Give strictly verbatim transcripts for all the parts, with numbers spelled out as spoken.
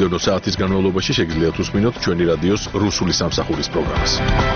მომდევნო საათის განმავლობაში შეგიძლიათ უსმინოთ ჩვენი რადიოს რუსული სამსახურის პროგრამას.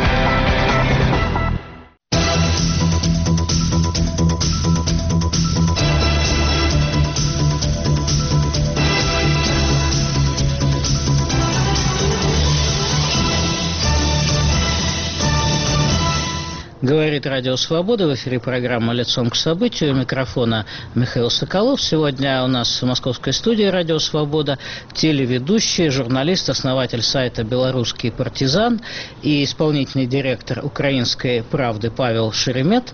Говорит Радио Свобода, в эфире программа «Лицом к событию», у микрофона Михаил Соколов. Сегодня у нас в московской студии Радио Свобода телеведущий, журналист, основатель сайта «Белорусский партизан» и исполнительный директор «Украинской правды» Павел Шеремет.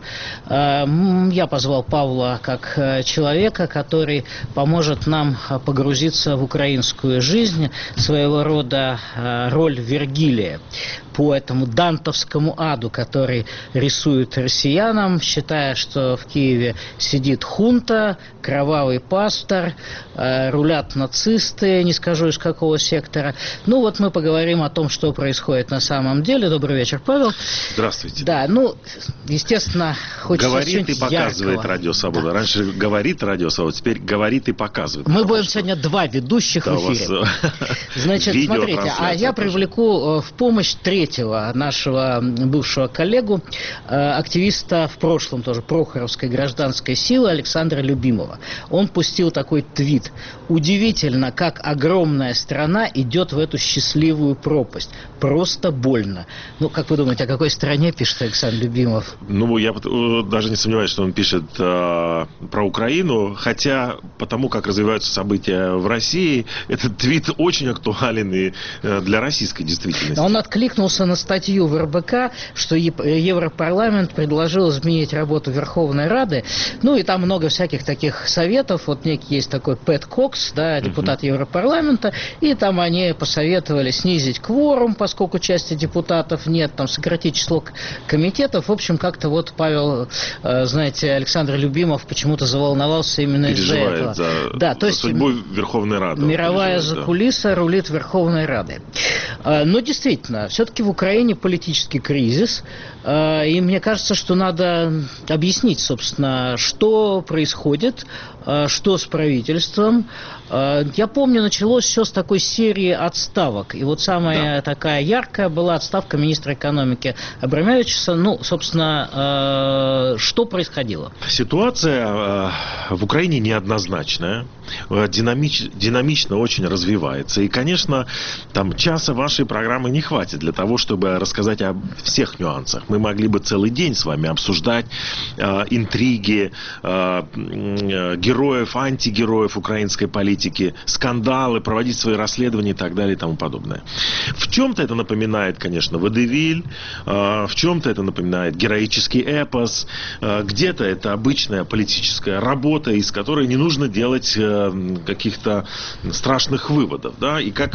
Я позвал Павла как человека, который поможет нам погрузиться в украинскую жизнь, своего рода роль Вергилия по этому дантовскому аду, который рисует россиянам, считая, что в Киеве сидит хунта, кровавый пастор, э, рулят нацисты, не скажу из какого сектора. Ну вот мы поговорим о том, что происходит на самом деле. Добрый вечер, Павел. Здравствуйте. Да, ну, естественно, хочется говорит и показывает яркого. Радио Свобода. Да. Раньше говорит Радио Свобода, теперь говорит и показывает. Мы будем что... сегодня два ведущих да, в эфире. Значит, смотрите, а я привлеку в помощь третьего нашего бывшего коллегу, активиста в прошлом тоже Прохоровской гражданской силы Александра Любимова. Он пустил такой твит. Удивительно, как огромная страна идет в эту счастливую пропасть. Просто больно. Ну, как вы думаете, о какой стране пишет Александр Любимов? Ну, я даже не сомневаюсь, что он пишет э, про Украину, хотя потому, как развиваются события в России, этот твит очень актуален и э, для российской действительности. Он откликнулся на статью в эр бэ ка, что Европарламент предложил изменить работу Верховной Рады. Ну, и там много всяких таких советов. Вот некий есть такой Пэт Кокс, да, депутат uh-huh. Европарламента, и там они посоветовали снизить кворум, поскольку части депутатов нет, там сократить число комитетов. В общем, как-то вот Павел, э, знаете, Александр Любимов почему-то заволновался именно из-за этого. За, да, то за есть судьбу Верховной Рады. Мировая закулиса да. рулит Верховной Рады. Э, но действительно, все-таки в Украине политический кризис, э, и мне кажется, что надо объяснить, собственно, что происходит, э, что с правительством. Э, я помню, началось все с такой серии отставок. И вот самая да. такая яркая была отставка министра экономики Абрамовича. Ну, собственно, э, что происходило? Ситуация э, в Украине неоднозначная, э, динамич, динамично очень развивается. И, конечно, там часа вашей программы не хватит для того, чтобы рассказать о всех нюансах. Мы могли бы целый день с вами обсуждать э, интриги э, э, героев, антигероев украинской политики, скандалы, проводить свои расследования и так далее и тому подобное. В чем-то это напоминает, конечно, водевиль, э, в чем-то это напоминает героический эпос, э, где-то это обычная политическая работа, из которой не нужно делать э, каких-то страшных выводов. Да? И как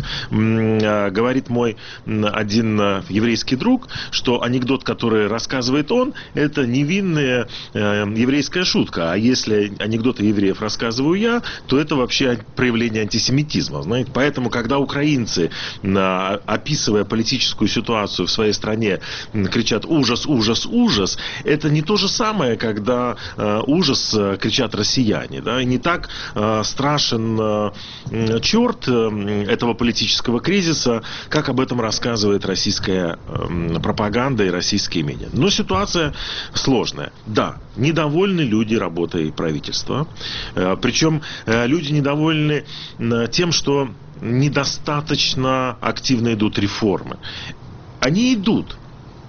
э, говорит мой один э, еврейский друг, что анекдот, который рассказывает он, это невинная э, еврейская шутка. А если анекдоты евреев рассказываю я, то это вообще проявление антисемитизма. Знаете? Поэтому, когда украинцы, э, описывая политическую ситуацию в своей стране, э, кричат «ужас, ужас, ужас», это не то же самое, когда э, ужас э, кричат россияне. Да? И не так э, страшен э, черт э, этого политического кризиса, как об этом рассказывает российская э, пропаганда и российские медиа. Но ситуация сложная. Да, недовольны люди работой правительства. Э, причем э, люди недовольны э, тем, что недостаточно активно идут реформы. Они идут.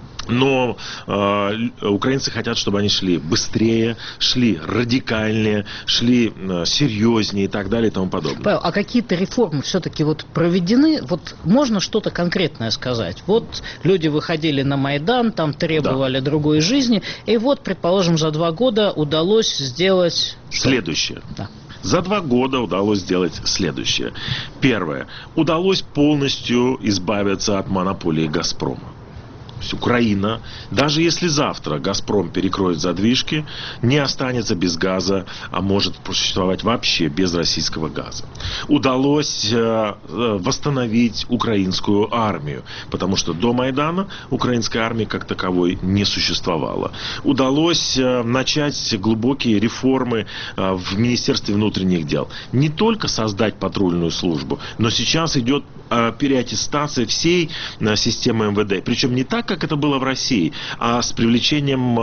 Но э, украинцы хотят, чтобы они шли быстрее, шли радикальнее, шли э, серьезнее и так далее и тому подобное. Павел, а какие-то реформы все-таки вот проведены? Вот можно что-то конкретное сказать? Вот люди выходили на Майдан, там требовали да. другой жизни, и вот, предположим, за два года удалось сделать... Следующее. Да. За два года удалось сделать следующее. Первое. Удалось полностью избавиться от монополии «Газпрома». Украина, даже если завтра «Газпром» перекроет задвижки, не останется без газа, а может существовать вообще без российского газа. Удалось э, восстановить украинскую армию, потому что до Майдана украинской армии как таковой не существовало. Удалось э, начать глубокие реформы э, в Министерстве внутренних дел. Не только создать патрульную службу, но сейчас идет э, переаттестация всей э, системы эм вэ дэ. Причем не так, как это было в России, а с привлечением,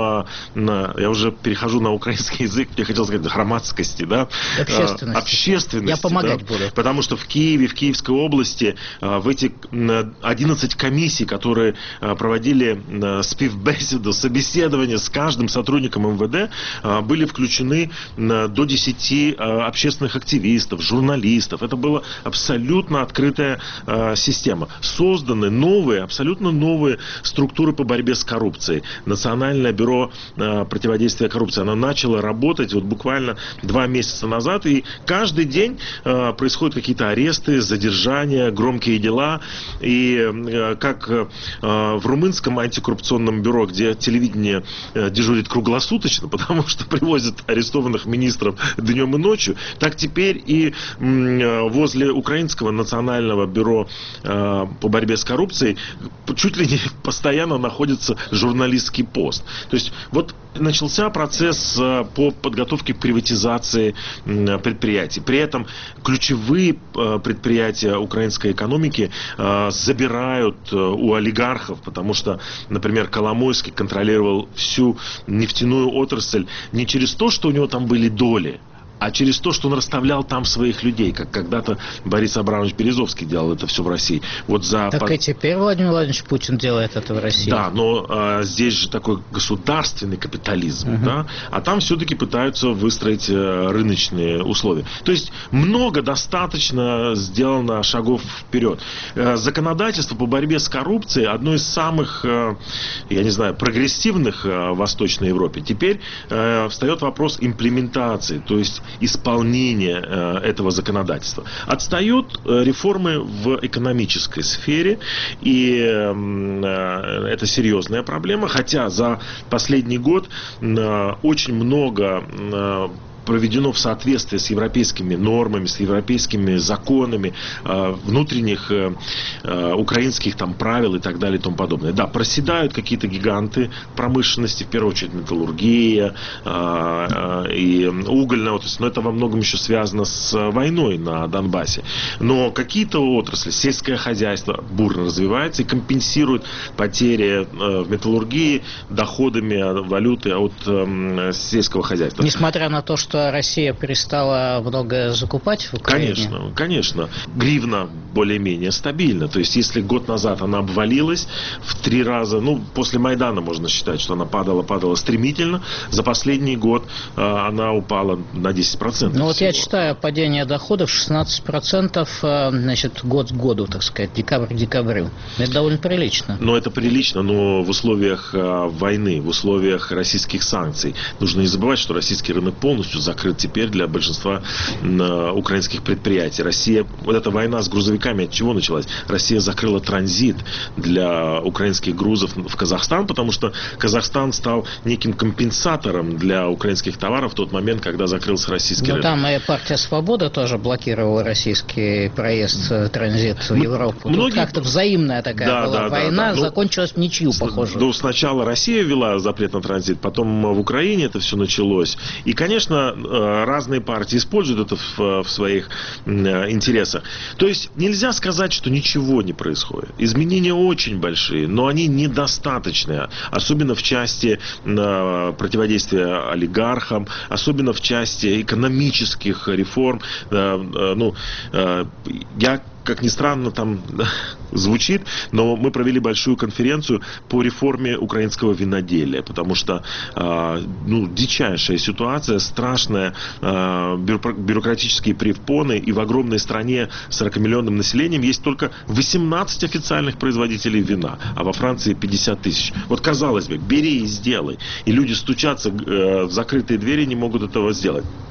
я уже перехожу на украинский язык, я хотел сказать, громадскости, да? Общественности. Общественности. Я помогать да? буду. Потому что в Киеве, в Киевской области, в эти одиннадцать комиссий, которые проводили співбесіду, собеседование с каждым сотрудником эм вэ дэ, были включены до десяти общественных активистов, журналистов. Это была абсолютно открытая система. Созданы новые, абсолютно новые структуры по борьбе с коррупцией. Национальное бюро э, противодействия коррупции, оно начало работать вот буквально два месяца назад, и каждый день э, происходят какие-то аресты, задержания, громкие дела, и э, как э, в румынском антикоррупционном бюро, где телевидение э, дежурит круглосуточно, потому что привозят арестованных министров днем и ночью, так теперь и э, возле украинского национального бюро э, по борьбе с коррупцией чуть ли не постоянно находится журналистский пост. То есть вот начался процесс по подготовке к приватизации предприятий. При этом ключевые предприятия украинской экономики забирают у олигархов, потому что, например, Коломойский контролировал всю нефтяную отрасль не через то, что у него там были доли, а через то, что он расставлял там своих людей, как когда-то Борис Абрамович Березовский делал это все в России. Вот за... Так и теперь Владимир Владимирович Путин делает это в России. Да, но а, здесь же такой государственный капитализм, угу. да, а там все-таки пытаются выстроить а, рыночные условия. То есть много достаточно сделано шагов вперед. А, законодательство по борьбе с коррупцией одно из самых, а, я не знаю, прогрессивных а, в Восточной Европе. Теперь а, встает вопрос имплементации, то есть исполнение э, этого законодательства. Отстают э, реформы в экономической сфере, и э, это серьезная проблема, хотя за последний год э, очень много э, проведено в соответствии с европейскими нормами, с европейскими законами, э, внутренних э, э, украинских там правил и так далее и тому подобное. Да, проседают какие-то гиганты промышленности, в первую очередь металлургия э, э, и угольная отрасль, но это во многом еще связано с войной на Донбассе. Но какие-то отрасли, сельское хозяйство бурно развивается и компенсирует потери э, в металлургии доходами валюты от э, сельского хозяйства. Несмотря на то, что Россия перестала много закупать в Украине? Конечно, конечно. Гривна более-менее стабильна. То есть, если год назад она обвалилась в три раза, ну, после Майдана можно считать, что она падала, падала стремительно, за последний год э, она упала на десять процентов. Ну, вот всего. я читаю падение доходов шестнадцать процентов, э, значит, год к году, так сказать, декабрь к декабрю. Это довольно прилично. Ну, это прилично, но в условиях э, войны, в условиях российских санкций. Нужно не забывать, что российский рынок полностью закрыт теперь для большинства э, украинских предприятий. Россия, вот эта война с грузовиками от чего началась? Россия закрыла транзит для украинских грузов в Казахстан, потому что Казахстан стал неким компенсатором для украинских товаров в тот момент, когда закрылся российский Но рынок. там и партия «Свобода» тоже блокировала российский проезд, транзит в Европу. Многие... Тут как-то взаимная такая да, была да, война, да, да. закончилась в ничью, похоже. Ну, сначала Россия ввела запрет на транзит, потом в Украине это все началось. И, конечно, разные партии используют это в, в своих интересах. То есть нельзя сказать, что ничего не происходит. Изменения очень большие, но они недостаточные. Особенно в части э, противодействия олигархам, особенно в части экономических реформ. Э, э, ну, э, я как ни странно там звучит, но мы провели большую конференцию по реформе украинского виноделия, потому что э, ну, дичайшая ситуация, страшная, э, бюрократические препоны, и в огромной стране с сорокамиллионным населением есть только восемнадцать официальных производителей вина, а во Франции пятьдесят тысяч. Вот казалось бы, бери и сделай. И люди стучатся э, в закрытые двери, не могут этого сделать.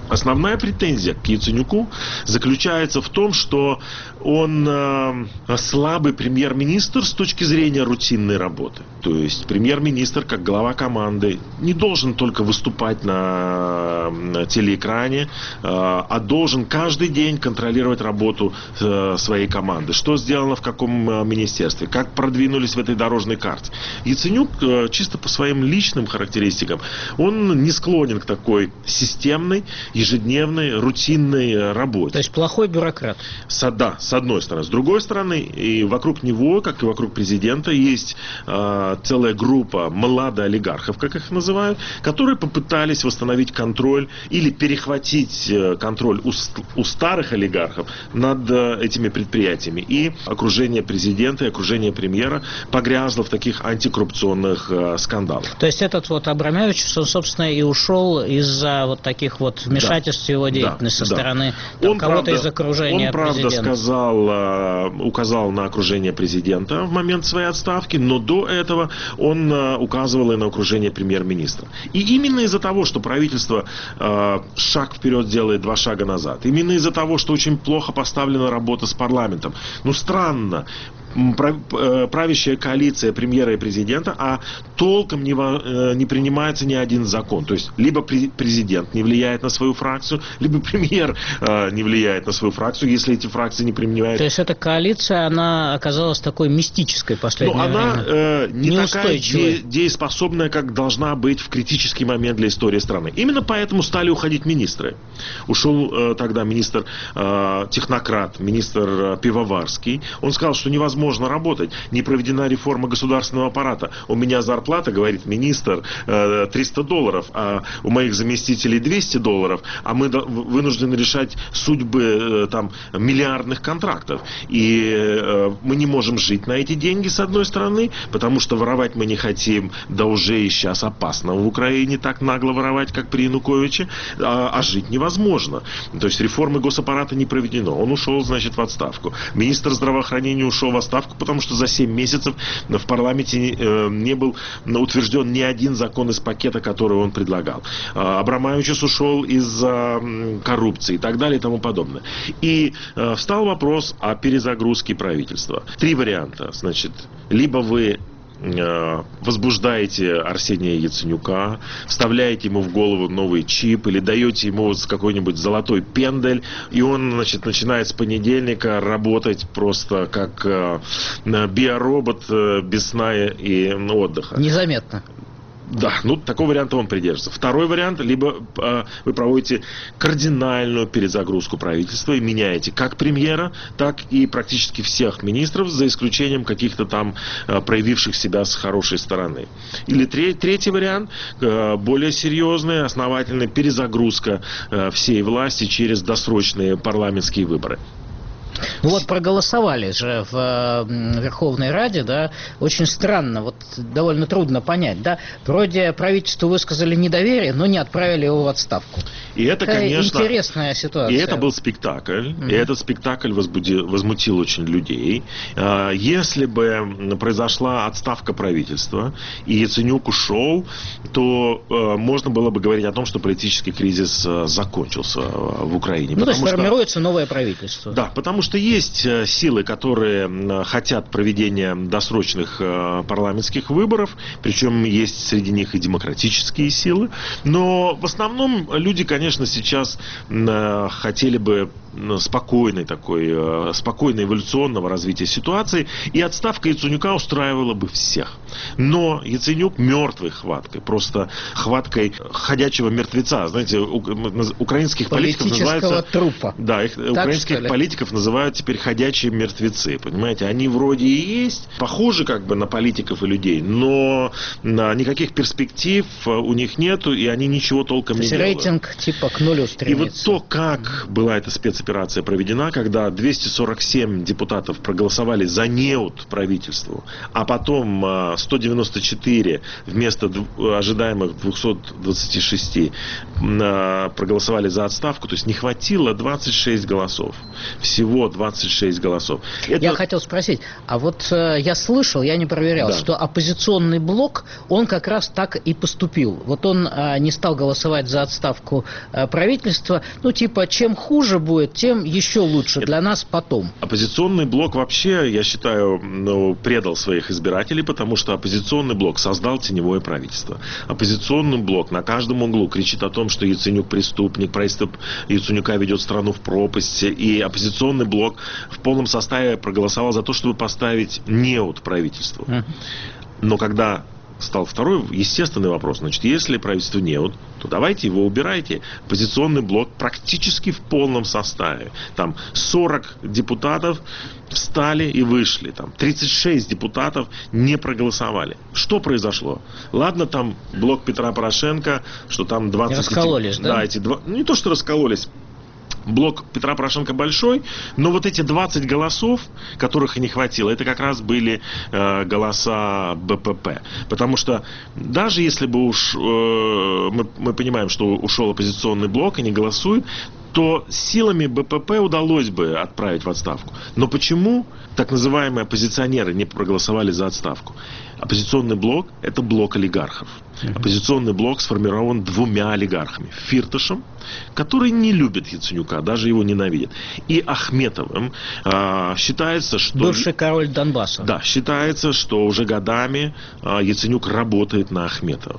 Основная претензия к Яценюку заключается в том, что он э, слабый премьер-министр с точки зрения рутинной работы. То есть премьер-министр, как глава команды, не должен только выступать на, на телеэкране, э, а должен каждый день контролировать работу э, своей команды. Что сделано в каком э, министерстве, как продвинулись в этой дорожной карте. Яценюк э, чисто по своим личным характеристикам, он не склонен к такой системной, ежедневной, рутинной работе. То есть плохой бюрократ. С, да, с одной стороны. С другой стороны, и вокруг него, как и вокруг президента, есть э, целая группа младоолигархов, как их называют, которые попытались восстановить контроль или перехватить э, контроль у, у старых олигархов над э, этими предприятиями. И окружение президента и окружение премьера погрязло в таких антикоррупционных э, скандалах. То есть этот вот Абрамович, он, собственно, и ушел из-за вот таких вот вмешательств в его деятельность да, со да. стороны там, кого-то правда, из окружения он, правда, президента. сказал, указал на окружение президента в момент своей отставки, но до этого он указывал и на окружение премьер-министра. И именно из-за того, что правительство э, шаг вперед делает, два шага назад, именно из-за того, что очень плохо поставлена работа с парламентом, ну странно, правящая коалиция премьера и президента, а толком не, не принимается ни один закон. То есть, либо президент не влияет на свою фракцию, либо премьер не влияет на свою фракцию, если эти фракции не принимают. То есть, эта коалиция, она оказалась такой мистической в последнее Но время. Она э, не такая де- дееспособная, как должна быть в критический момент для истории страны. Именно поэтому стали уходить министры. Ушел э, тогда министр э, технократ, министр э, Пивоварский. Он сказал, что невозможно можно работать. Не проведена реформа государственного аппарата. У меня зарплата, говорит министр, триста долларов, а у моих заместителей двести долларов, а мы вынуждены решать судьбы там миллиардных контрактов. И мы не можем жить на эти деньги, с одной стороны, потому что воровать мы не хотим, да уже и сейчас опасно в Украине так нагло воровать, как при Януковиче, а, а жить невозможно. То есть реформы госаппарата не проведено. Он ушел, значит, в отставку. Министр здравоохранения ушел в отставку, потому что за семь месяцев в парламенте не был утвержден ни один закон из пакета, который он предлагал. Абрамович ушел из-за коррупции и так далее и тому подобное. И встал вопрос о перезагрузке правительства. Три варианта. Значит, либо вы возбуждаете Арсения Яценюка, вставляете ему в голову новый чип или даете ему какой-нибудь золотой пендель, и он, значит, начинает с понедельника работать просто как э, биоробот э, без сна и отдыха. Незаметно. Да, ну такого варианта он придерживается. Второй вариант, либо э, вы проводите кардинальную перезагрузку правительства и меняете как премьера, так и практически всех министров, за исключением каких-то там э, проявивших себя с хорошей стороны. Или тре- третий вариант, э, более серьезная, основательная перезагрузка э, всей власти через досрочные парламентские выборы. Ну вот проголосовали же в э, Верховной Раде, да, очень странно, вот довольно трудно понять, да, вроде правительству высказали недоверие, но не отправили его в отставку. И это, Такая конечно, интересная ситуация. И это был спектакль, mm-hmm. и этот спектакль возбудил, возмутил очень людей. Если бы произошла отставка правительства и Яценюк ушел, то можно было бы говорить о том, что политический кризис закончился в Украине. Ну, то есть что, формируется новое правительство. Да, потому что есть силы, которые хотят проведения досрочных парламентских выборов, причем есть среди них и демократические силы, но в основном люди, конечно, Конечно, сейчас э, хотели бы спокойной такой, э, спокойно эволюционного развития ситуации, и отставка Яценюка устраивала бы всех. Но Яценюк мертвой хваткой, просто хваткой ходячего мертвеца. Знаете, у, украинских политиков называются... трупа. Да, их, украинских политиков называют теперь ходячие мертвецы. Понимаете, они вроде и есть, похожи как бы на политиков и людей, но никаких перспектив у них нету, и они ничего толком не делают. Рейтинг типа к нулю стремится. И вот то, как была эта спецоперация проведена, когда двести сорок семь депутатов проголосовали за неуд правительству, а потом сто девяносто четыре вместо ожидаемых двухсот двадцати шести проголосовали за отставку, то есть не хватило двадцать шесть голосов. Всего двадцать шесть голосов. Это... Я хотел спросить, а вот э, я слышал, я не проверял, да. что оппозиционный блок, он как раз так и поступил. Вот он э, не стал голосовать за отставку э, правительства. Ну, типа, чем хуже будет, тем еще лучше для нас потом. Оппозиционный блок вообще, я считаю, ну, предал своих избирателей, потому что оппозиционный блок создал теневое правительство. Оппозиционный блок на каждом углу кричит о том, что Яценюк преступник, правительство Яценюка ведет страну в пропасть, и оппозиционный блок в полном составе проголосовал за то, чтобы поставить неуд правительству. Но когда стал второй естественный вопрос, значит, если правительство неуд, то давайте его убирайте. Оппозиционный блок практически в полном составе. Там сорок депутатов встали и вышли. Там тридцать шесть депутатов не проголосовали. Что произошло? Ладно, там блок Петра Порошенко, что там двадцать... Раскололись, да? Да, эти два... Не то, что раскололись. Блок Петра Порошенко большой, но вот эти двадцать голосов, которых и не хватило, это как раз были э, голоса БПП. Потому что даже если бы уж э, мы, мы понимаем, что ушел оппозиционный блок и не голосует, то силами БПП удалось бы отправить в отставку. Но почему так называемые оппозиционеры не проголосовали за отставку? Оппозиционный блок – это блок олигархов. Оппозиционный блок сформирован двумя олигархами. Фирташем, который не любит Яценюка, даже его ненавидит, и Ахметовым. А, считается, что... Бывший король Донбасса. Да, считается, что уже годами а, Яценюк работает на Ахметова.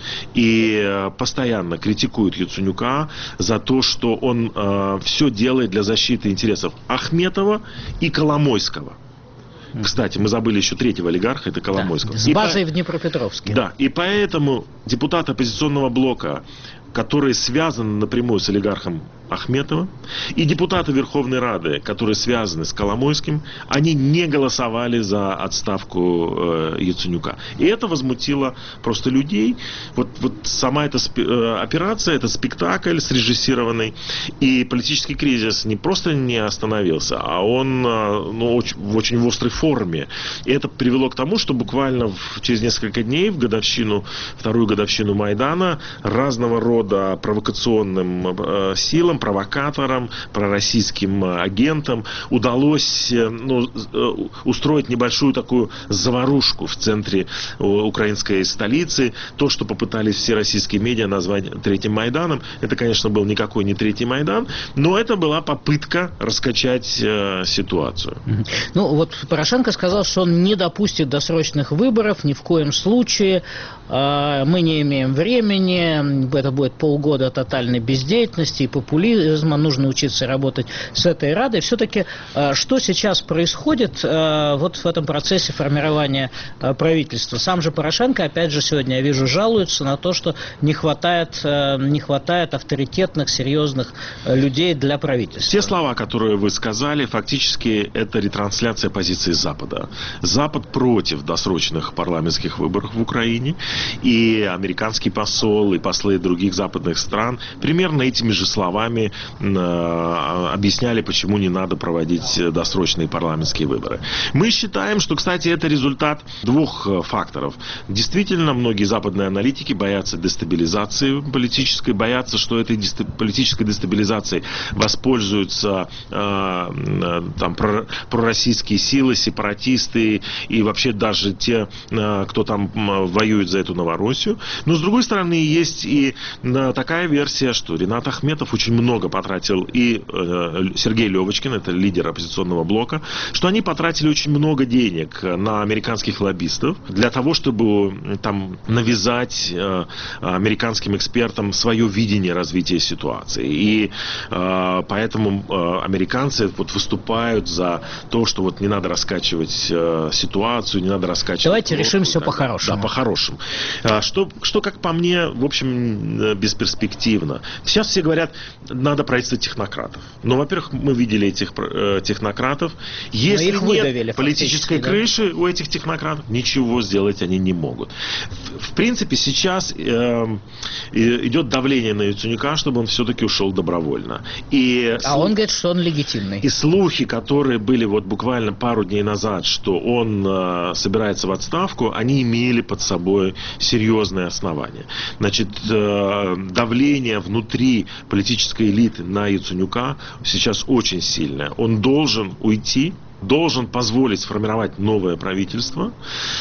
И постоянно критикуют Яценюка за то, что он э, все делает для защиты интересов Ахметова и Коломойского. Кстати, мы забыли еще третьего олигарха, это Коломойского. Да, с базой по... в Днепропетровске. Да, и поэтому депутаты оппозиционного блока, которые связаны напрямую с олигархом Ахметова, и депутаты Верховной Рады, которые связаны с Коломойским, они не голосовали за отставку э, Яценюка. И это возмутило просто людей. Вот, вот сама эта спе- э, операция, этот спектакль срежиссированный, и политический кризис не просто не остановился, а он э, ну, очень, в очень острой форме. И это привело к тому, что буквально в, через несколько дней, в годовщину, вторую годовщину Майдана, разного рода провокационным э, силам, провокаторам, пророссийским агентам удалось ну, устроить небольшую такую заварушку в центре украинской столицы. То, что попытались все российские медиа назвать Третьим Майданом, это, конечно, был никакой не Третий Майдан, но это была попытка раскачать э, ситуацию. Ну, вот Порошенко сказал, что он не допустит досрочных выборов ни в коем случае. Э, мы не имеем времени, это будет полгода тотальной бездеятельности и популизма. Нужно учиться работать с этой Радой. Все-таки что сейчас происходит вот в этом процессе формирования правительства? Сам же Порошенко, опять же, сегодня, я вижу, жалуется на то, что не хватает, не хватает авторитетных, серьезных людей для правительства. Те слова, которые вы сказали, фактически это ретрансляция позиции Запада. Запад против досрочных парламентских выборов в Украине, и американский посол, и послы других западных стран примерно этими же словами объясняли, почему не надо проводить досрочные парламентские выборы. Мы считаем, что, кстати, это результат двух факторов. Действительно, многие западные аналитики боятся дестабилизации политической, боятся, что этой дестаб... политической дестабилизацией воспользуются э, там, пророссийские силы, сепаратисты и вообще даже те, э, кто там воюет за эту Новороссию. Но, с другой стороны, есть и э, такая версия, что Ринат Ахметов очень много много потратил, и э, Сергей Левочкин, это лидер оппозиционного блока, что они потратили очень много денег на американских лоббистов для того, чтобы там навязать э, американским экспертам свое видение развития ситуации. И э, поэтому э, американцы вот выступают за то, что вот не надо раскачивать э, ситуацию, не надо раскачивать... Давайте курс, решим все да, по-хорошему. Да, по-хорошему. А, что, что, как по мне, в общем, бесперспективно. Сейчас все говорят, надо правительство технократов. Но, во-первых, мы видели этих э, технократов. Если их нет политической да? крыши у этих технократов, ничего сделать они не могут. В, в принципе, сейчас э, идет давление на Яценюка, чтобы он все-таки ушел добровольно. И а слух... он говорит, что он легитимный. И слухи, которые были вот буквально пару дней назад, что он э, собирается в отставку, они имели под собой серьезные основания. Значит, э, давление внутри политической политической элиты на Яценюка сейчас очень сильная. Он должен уйти, должен позволить сформировать новое правительство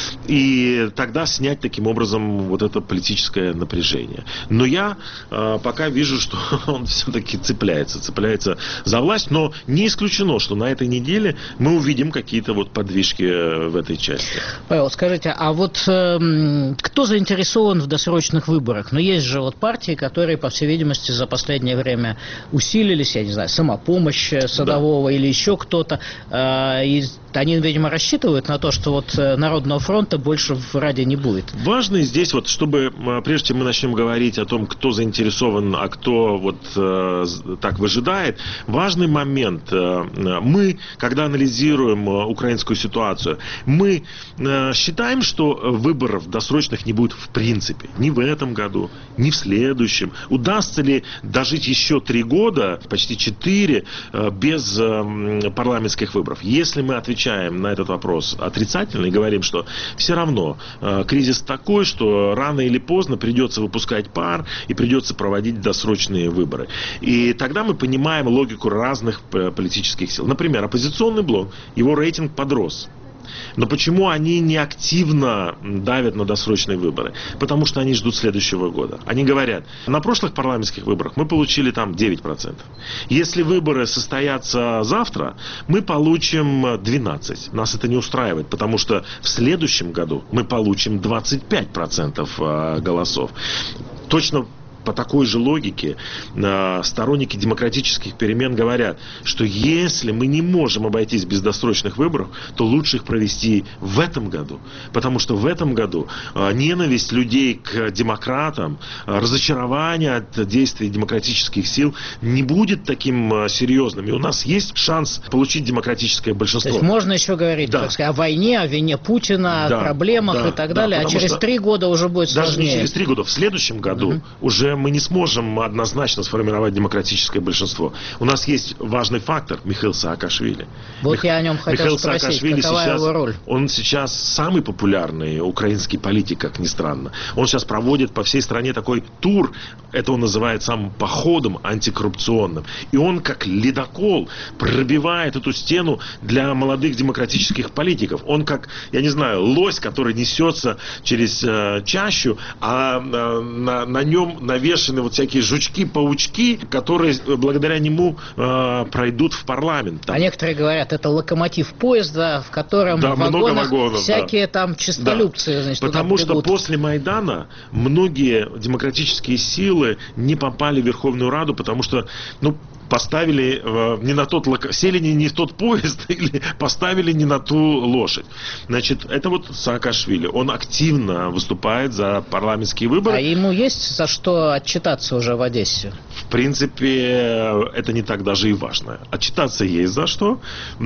и тогда снять таким образом вот это политическое напряжение. Но я э, пока вижу, что он все-таки цепляется, цепляется за власть, но не исключено, что на этой неделе мы увидим какие-то вот подвижки в этой части. Павел, скажите, а вот э, кто заинтересован в досрочных выборах? Ну, есть же вот партии, которые, по всей видимости, за последнее время усилились, я не знаю, Самопомощь Садового, да, или еще кто-то. Э, И они, видимо, рассчитывают на то, что вот Народного фронта больше в Раде не будет. Важно здесь, вот, чтобы, прежде чем мы начнем говорить о том, кто заинтересован, а кто вот э, так выжидает, важный момент. Мы, когда анализируем украинскую ситуацию, мы э, считаем, что выборов досрочных не будет в принципе. Ни в этом году, ни в следующем. Удастся ли дожить еще три года, почти четыре, э, без э, парламентских выборов? Если мы отвечаем на этот вопрос отрицательно и говорим, что все равно э, кризис такой, что рано или поздно придется выпускать пар и придется проводить досрочные выборы. И тогда мы понимаем логику разных политических сил. Например, оппозиционный блок, его рейтинг подрос. Но почему они не активно давят на досрочные выборы? Потому что они ждут следующего года. Они говорят, на прошлых парламентских выборах мы получили там девять процентов. Если выборы состоятся завтра, мы получим двенадцать процентов. Нас это не устраивает, потому что в следующем году мы получим двадцать пять процентов голосов. Точно по такой же логике э, сторонники демократических перемен говорят, что если мы не можем обойтись без досрочных выборов, то лучше их провести в этом году. Потому что в этом году э, ненависть людей к демократам, э, разочарование от действий демократических сил не будет таким э, серьезным. И у нас есть шанс получить демократическое большинство. То есть можно еще говорить, да, так сказать, о войне, о вине Путина, да, о проблемах, да, и так да, далее, а через три года уже будет сложнее. Даже не через три года, в следующем году угу. уже мы не сможем однозначно сформировать демократическое большинство. У нас есть важный фактор — Михаил Саакашвили. Вот Мих... я о нем хотел Михаил спросить, Саакашвили какова сейчас, его роль? Он сейчас самый популярный украинский политик, как ни странно. Он сейчас проводит по всей стране такой тур, это он называет самым походом антикоррупционным. И он, как ледокол, пробивает эту стену для молодых демократических политиков. Он как, я не знаю, лось, который несется через э, чащу, а э, на, на нем навешаны вот всякие жучки-паучки, которые благодаря нему э, пройдут в парламент. Там. А некоторые говорят, это локомотив поезда, в котором да, в вагонах много вагонов, всякие да. там честолюбцы. Да. Значит, потому что после Майдана многие демократические силы не попали в Верховную Раду, потому что, ну, поставили э, не на тот лок... сели не, не в тот поезд или поставили не на ту лошадь. Значит, это вот Саакашвили. Он активно выступает за парламентские выборы. А ему есть за что отчитаться уже в Одессе? В принципе, это не так даже и важно. Отчитаться есть за что,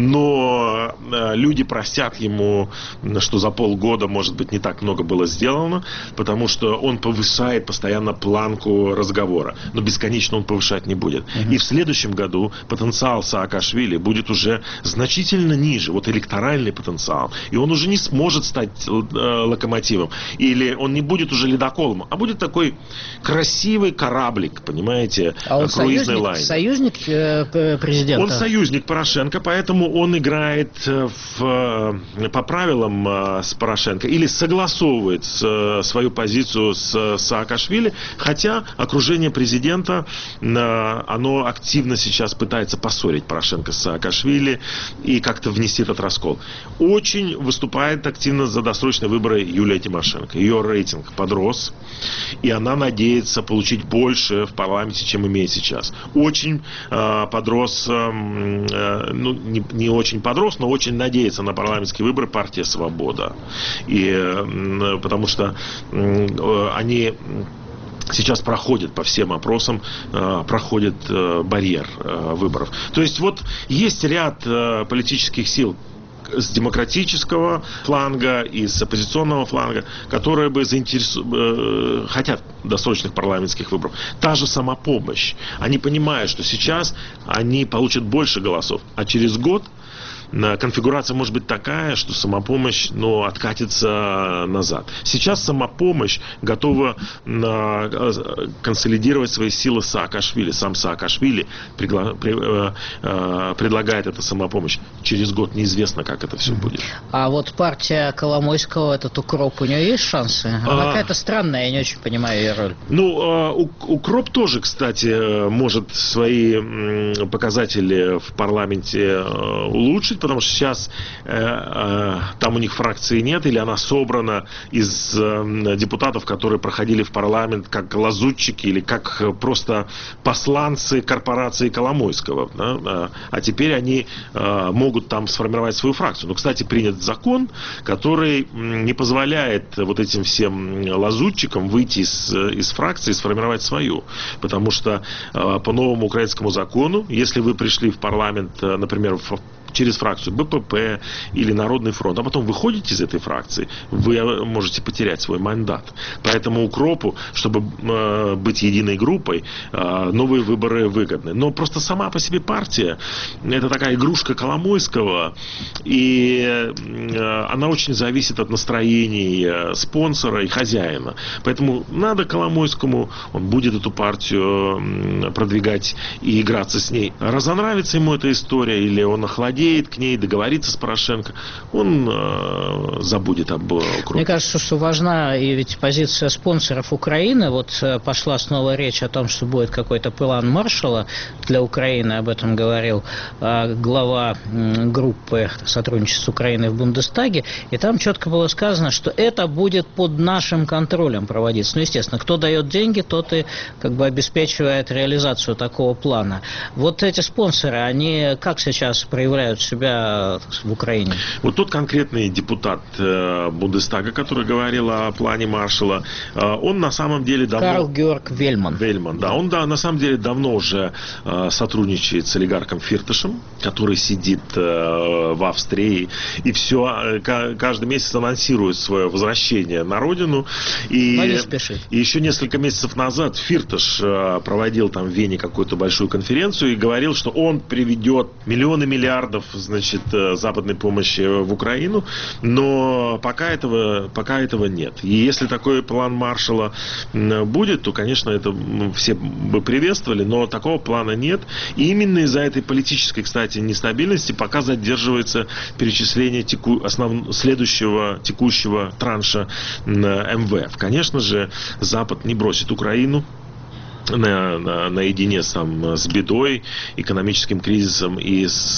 но э, люди простят ему, что за полгода, может быть, не так много было сделано, потому что он повышает постоянно планку разговора. Но бесконечно он повышать не будет. Угу. И в следующем В следующем году потенциал Саакашвили будет уже значительно ниже, вот электоральный потенциал, и он уже не сможет стать э, локомотивом, или он не будет уже ледоколом, а будет такой красивый кораблик, понимаете, а он круизный союзник, лайнер. Союзник э, президента? Он союзник Порошенко, поэтому он играет в, по правилам с Порошенко или согласовывает свою позицию с Саакашвили, хотя окружение президента, оно активно сейчас пытается поссорить Порошенко с Саакашвили и как-то внести этот раскол. Очень выступает активно за досрочные выборы Юлия Тимошенко. Ее рейтинг подрос, и она надеется получить больше в парламенте, чем имеет сейчас. Очень э, подрос, э, ну, не, не очень подрос, но очень надеется на парламентские выборы партия «Свобода». И, э, потому что э, они... сейчас проходит по всем опросам, э, проходит э, барьер э, выборов. То есть вот есть ряд э, политических сил с демократического фланга и с оппозиционного фланга, которые бы заинтерес... э, хотят досрочных парламентских выборов. Та же Самопомощь. Они понимают, что сейчас они получат больше голосов, а через год конфигурация может быть такая, что самопомощь, ну, откатится назад. Сейчас самопомощь готова консолидировать свои силы с Саакашвили. Сам Саакашвили пригла... при... предлагает эту самопомощь. Через год неизвестно, как это все будет. А вот партия Коломойского, этот УКРОП, у нее есть шансы? Она а... какая-то странная, я не очень понимаю ее роль. Ну, УКРОП тоже, кстати, может свои показатели в парламенте улучшить, потому что сейчас там у них фракции нет, или она собрана из депутатов, которые проходили в парламент как лазутчики или как просто посланцы корпорации Коломойского. Да? А теперь они могут там сформировать свою фракцию. Но, кстати, принят закон, который не позволяет вот этим всем лазутчикам выйти из, из фракции и сформировать свою. Потому что по новому украинскому закону, если вы пришли в парламент, например, в через фракцию БПП или Народный фронт, а потом выходите из этой фракции, вы можете потерять свой мандат. Поэтому УКРОПу, чтобы э, быть единой группой, э, новые выборы выгодны. Но просто сама по себе партия, это такая игрушка Коломойского, и э, она очень зависит от настроений спонсора и хозяина. Поэтому надо Коломойскому, он будет эту партию продвигать и играться с ней. Разонравится ему эта история, или он охладеет к ней, договориться с Порошенко, он э, забудет об укропе. Мне кажется, что важна и ведь позиция спонсоров Украины. Вот э, пошла снова речь о том, что будет какой-то план Маршалла для Украины, об этом говорил э, глава э, группы сотрудничества с Украиной в Бундестаге, и там четко было сказано, что это будет под нашим контролем проводиться. Ну, естественно, кто дает деньги, тот и как бы обеспечивает реализацию такого плана. Вот эти спонсоры, они как сейчас проявляют себя в Украине? Вот тот конкретный депутат э, Бундестага, который говорил о плане Маршалла, э, он на самом деле давно... Карл-Георг Вельман. Вельман, да. Он да, на самом деле давно уже э, сотрудничает с олигархом Фирташем, который сидит э, в Австрии и все, э, каждый месяц анонсирует свое возвращение на родину. И, и еще несколько месяцев назад Фирташ э, проводил там в Вене какую-то большую конференцию и говорил, что он приведет миллионы миллиардов, значит, западной помощи в Украину, но пока этого, пока этого нет. И если такой план Маршалла будет, то, конечно, это все бы приветствовали, но такого плана нет. И именно из-за этой политической, кстати, нестабильности пока задерживается перечисление теку... основ... следующего текущего транша эм вэ эф. Конечно же, Запад не бросит Украину На, на, наедине сам с бедой, экономическим кризисом и с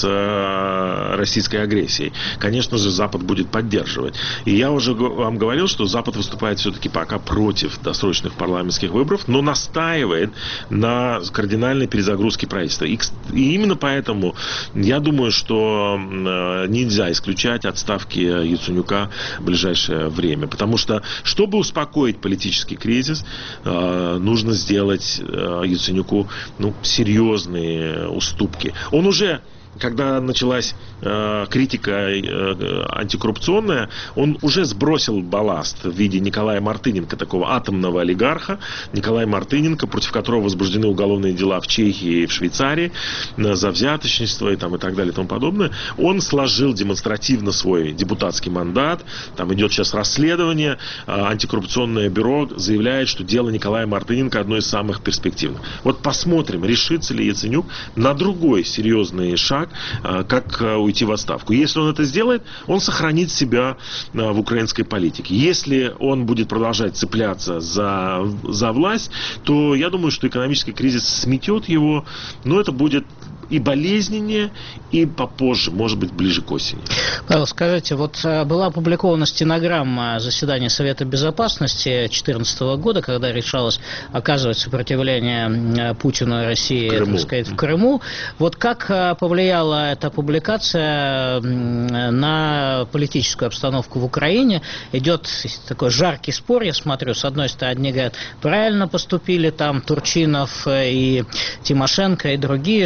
э, российской агрессией. Конечно же, Запад будет поддерживать. И я уже вам говорил, что Запад выступает все-таки пока против досрочных парламентских выборов, но настаивает на кардинальной перезагрузке правительства. И, и именно поэтому я думаю, что э, нельзя исключать отставки Яценюка в ближайшее время. Потому что, чтобы успокоить политический кризис, э, нужно сделать Яценюку, ну, серьезные уступки. Он уже, когда началась э, критика э, антикоррупционная, он уже сбросил балласт в виде Николая Мартыненко, такого атомного олигарха. Николай Мартыненко, против которого возбуждены уголовные дела в Чехии и в Швейцарии э, за взяточничество и, там, и так далее и тому подобное. Он сложил демонстративно свой депутатский мандат. Там идет сейчас расследование. Э, антикоррупционное бюро заявляет, что дело Николая Мартыненко одно из самых перспективных. Вот посмотрим, решится ли Яценюк на другой серьезный шаг, как уйти в отставку. Если он это сделает, он сохранит себя в украинской политике. Если он будет продолжать цепляться за, за власть, то я думаю, что экономический кризис сметет его, но это будет и болезненнее, и попозже, может быть, ближе к осени. Павел, скажите, вот была опубликована стенограмма заседания Совета Безопасности две тысячи четырнадцатого года, когда решалось оказывать сопротивление Путину и России, так сказать, в Крыму. Вот как повлияла эта публикация на политическую обстановку в Украине? Идет такой жаркий спор, я смотрю, с одной стороны, одни говорят, правильно поступили там Турчинов и Тимошенко и другие, что вот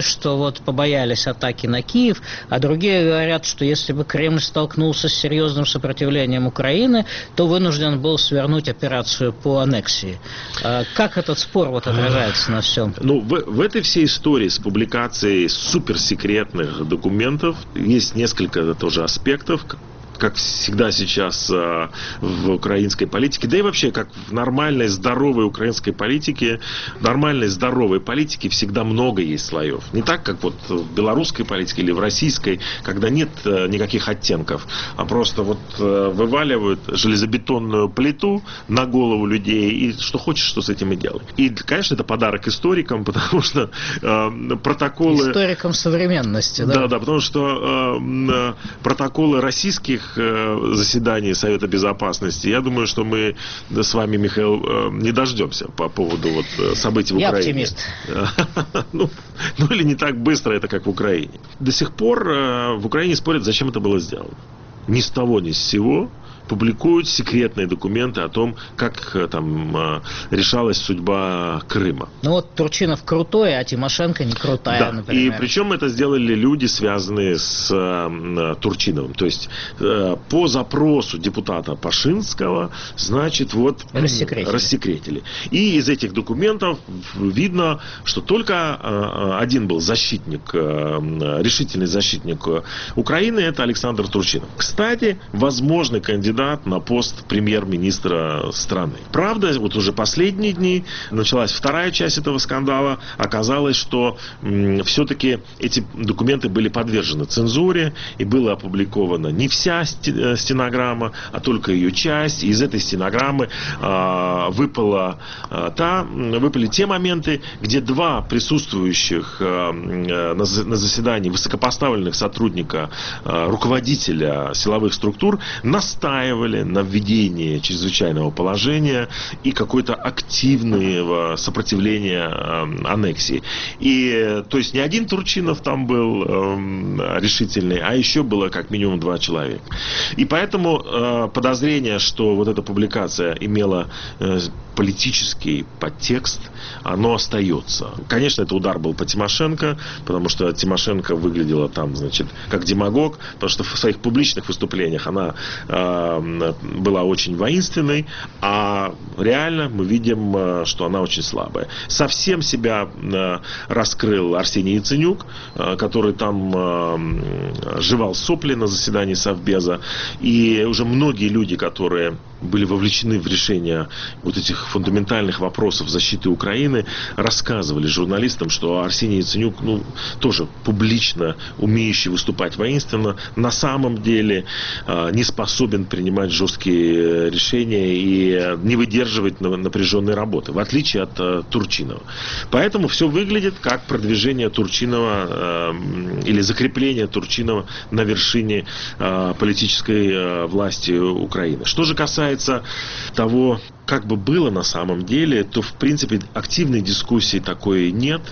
вот побоялись атаки на Киев, а другие говорят, что если бы Кремль столкнулся с серьезным сопротивлением Украины, то вынужден был свернуть операцию по аннексии. Как этот спор вот отражается на всем? Ну, в, в этой всей истории с публикацией суперсекретных документов есть несколько тоже аспектов, как всегда сейчас э, в украинской политике, да и вообще, как в нормальной, здоровой украинской политике, в нормальной, здоровой политике всегда много есть слоев. Не так, как вот в белорусской политике или в российской, когда нет э, никаких оттенков, а просто вот э, вываливают железобетонную плиту на голову людей, и что хочешь, что с этим и делай. И, конечно, это подарок историкам, потому что э, протоколы... Историкам современности, да? Да, да, потому что э, протоколы российских заседаний Совета Безопасности, я думаю, что мы с вами, Михаил, не дождемся по поводу вот событий в я Украине. Я оптимист. ну, ну или не так быстро это, как в Украине. До сих пор в Украине спорят, зачем это было сделано. Ни с того, ни с сего публикуют секретные документы о том, как там решалась судьба Крыма. Ну вот Турчинов крутой, а Тимошенко не крутая, да, например. И причем это сделали люди, связанные с э, Турчиновым. То есть э, по запросу депутата Пашинского, значит, вот рассекретили. рассекретили. И из этих документов видно, что только э, один был защитник, э, решительный защитник Украины, это Александр Турчинов. Кстати, возможный кандидат на пост премьер-министра страны. Правда, вот уже последние дни началась вторая часть этого скандала. Оказалось, что м, все-таки эти документы были подвержены цензуре, и была опубликована не вся стенограмма, а только ее часть. И из этой стенограммы э, выпала, э, та, выпали те моменты, где два присутствующих э, на, на заседании высокопоставленных сотрудника, э, руководителя силовых структур настаивали на введении чрезвычайного положения и какое-то активного сопротивления э, аннексии. И, то есть, не один Турчинов там был э, решительный, а еще было как минимум два человека. И поэтому э, подозрение, что вот эта публикация имела э, политический подтекст, оно остается. Конечно, это удар был по Тимошенко, потому что Тимошенко выглядела там, значит, как демагог, потому что в своих публичных выступлениях она э, была очень воинственной, а реально мы видим, что она очень слабая. Совсем себя э, раскрыл Арсений Яценюк, э, который там э, жевал сопли на заседании Совбеза, и уже многие люди, которые были вовлечены в решение вот этих фундаментальных вопросов защиты Украины, рассказывали журналистам, что Арсений Яценюк, ну, тоже публично умеющий выступать воинственно, на самом деле э, не способен принимать жесткие решения и не выдерживать напряженной работы, в отличие от э, Турчинова. Поэтому все выглядит как продвижение Турчинова э, или закрепление Турчинова на вершине э, политической э, власти Украины. Что же касается того, как бы было на самом деле, то в принципе активной дискуссии такой нет.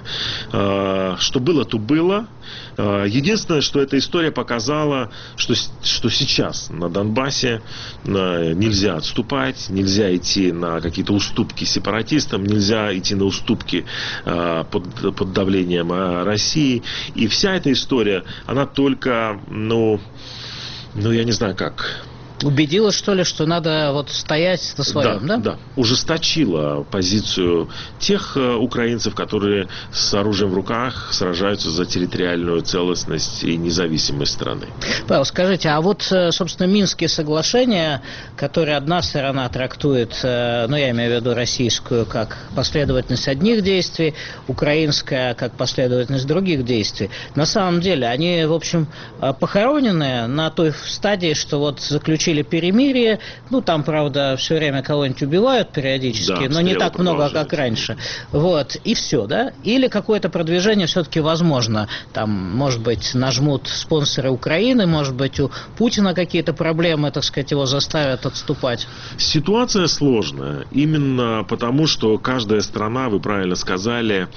Что было, то было. Единственное, что эта история показала, что, что сейчас на Донбассе нельзя отступать, нельзя идти на какие-то уступки сепаратистам, нельзя идти на уступки под, под давлением России. И вся эта история, она только, ну, ну я не знаю как... Убедила, что ли, что надо вот стоять на своем, да? Да, да. Ужесточила позицию тех э, украинцев, которые с оружием в руках сражаются за территориальную целостность и независимость страны. Павел, скажите, а вот, собственно, Минские соглашения, которые одна сторона трактует, ну, я имею в виду российскую, как последовательность одних действий, украинская, как последовательность других действий, на самом деле они, в общем, похоронены на той стадии, что вот заключили перемирие, ну, там, правда, все время кого-нибудь убивают периодически, да, но не так много, как раньше. Вот, и все, да? Или какое-то продвижение все-таки возможно. Там, может быть, нажмут спонсоры Украины, может быть, у Путина какие-то проблемы, так сказать, его заставят отступать. Ситуация сложная, именно потому, что каждая страна, вы правильно сказали,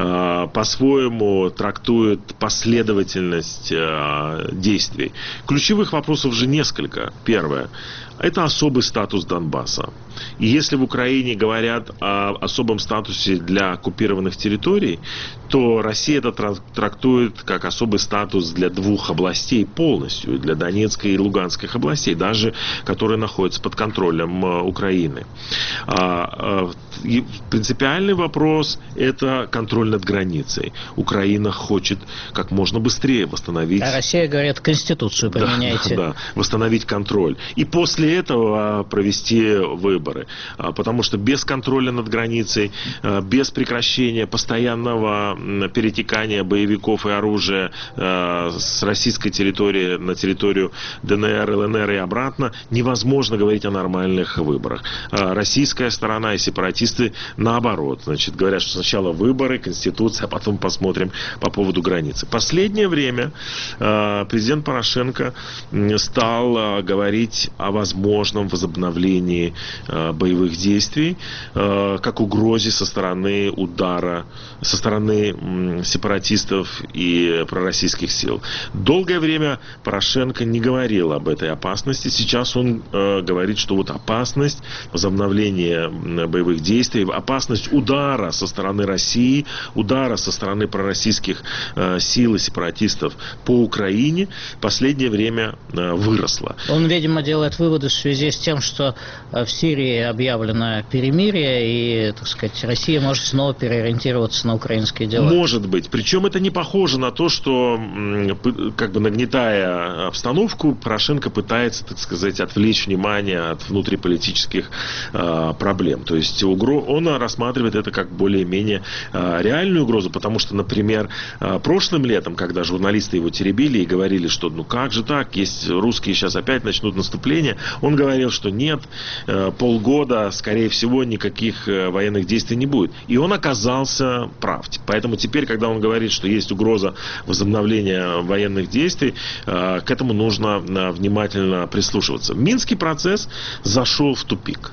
по-своему трактует последовательность действий. Ключевых вопросов же несколько. Первое. это особый статус Донбасса. И если в Украине говорят о особом статусе для оккупированных территорий, то Россия это трактует как особый статус для двух областей полностью, для Донецкой и Луганских областей, даже которые находятся под контролем Украины. И принципиальный вопрос – это контроль над границей. Украина хочет как можно быстрее восстановить... А Россия, говорит, Конституцию поменяйте. Да, да, восстановить контроль. И после этого провести выборы. Потому что без контроля над границей, без прекращения постоянного перетекания боевиков и оружия с российской территории на территорию ДНР, ЛНР и обратно, невозможно говорить о нормальных выборах. Российская сторона и сепаратисты наоборот. Значит, говорят, что сначала выборы, Конституция, а потом посмотрим по поводу границы. Последнее время президент Порошенко стал говорить о возможном возобновлении боевых действий, как угрозе со стороны удара, со стороны сепаратистов и пророссийских сил. Долгое время Порошенко не говорил об этой опасности. Сейчас он говорит, что вот опасность возобновления боевых действий, опасность удара со стороны России, удара со стороны пророссийских сил и сепаратистов по Украине в последнее время выросла. Он, видимо, делает выводы в связи с тем, что в Сирии объявлено перемирие, и, так сказать, Россия может снова переориентироваться на украинские дела. Может быть. Причем это не похоже на то, что, как бы нагнетая обстановку, Порошенко пытается, так сказать, отвлечь внимание от внутриполитических э, проблем. То есть угро... он рассматривает это как более-менее э, реальную угрозу, потому что, например, э, прошлым летом, когда журналисты его теребили и говорили, что ну как же так, есть русские сейчас опять начнут наступление, он говорил, что нет, э, полгода, скорее всего, никаких э, военных действий не будет. И он оказался прав. Поэтому теперь, когда он говорит, что есть угроза возобновления военных действий, э, к этому нужно э, внимательно прислушиваться. Минский процесс зашел в тупик.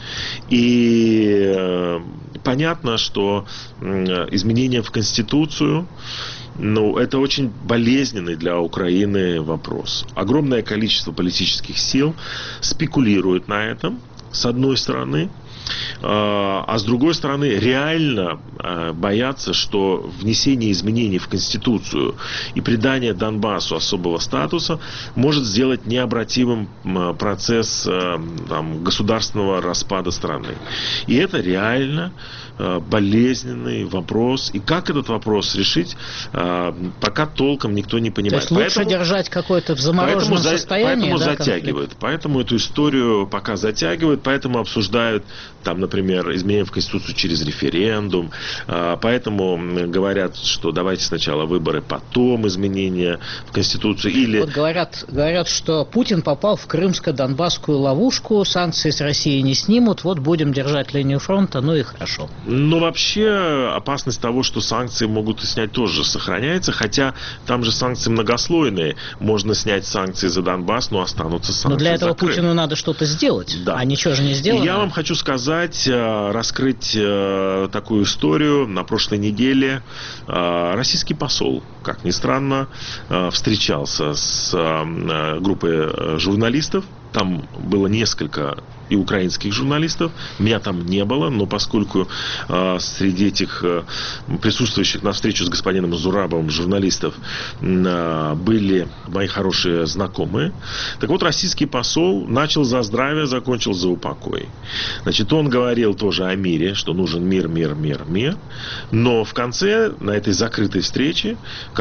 И э, понятно, что э, изменения в Конституцию, ну, это очень болезненный для Украины вопрос. Огромное количество политических сил спекулирует на этом, с одной стороны. А с другой стороны, реально боятся, что внесение изменений в Конституцию и придание Донбассу особого статуса может сделать необратимым процесс там, государственного распада страны. И это реально болезненный вопрос. И как этот вопрос решить, пока толком никто не понимает. То есть лучше поэтому, держать какой-то в замороженном поэтому, состоянии. Поэтому да, затягивают. конфликт? Поэтому эту историю пока затягивают. Поэтому обсуждают, там, например, изменения в Конституцию через референдум. Поэтому говорят, что давайте сначала выборы, потом изменения в Конституцию. Или... Вот говорят, говорят, что Путин попал в крымско-донбасскую ловушку, санкции с России не снимут, вот будем держать линию фронта, ну и хорошо. Но вообще опасность того, что санкции могут снять, тоже сохраняется, хотя там же санкции многослойные. Можно снять санкции за Донбасс, но останутся санкции. Но для этого за Крым. Путину надо что-то сделать, да. А ничего же не сделано. И я вам хочу сказать, раскрыть такую историю. На прошлой неделе российский посол, как ни странно, встречался с группой журналистов. Там было несколько и украинских журналистов. Меня там не было, но поскольку э, среди этих э, присутствующих на встречу с господином Зурабовым журналистов э, были мои хорошие знакомые, так вот, российский посол начал за здравие, закончил за упокой. Значит, он говорил тоже о мире, что нужен мир, мир, мир, мир. Но в конце, на этой закрытой встрече,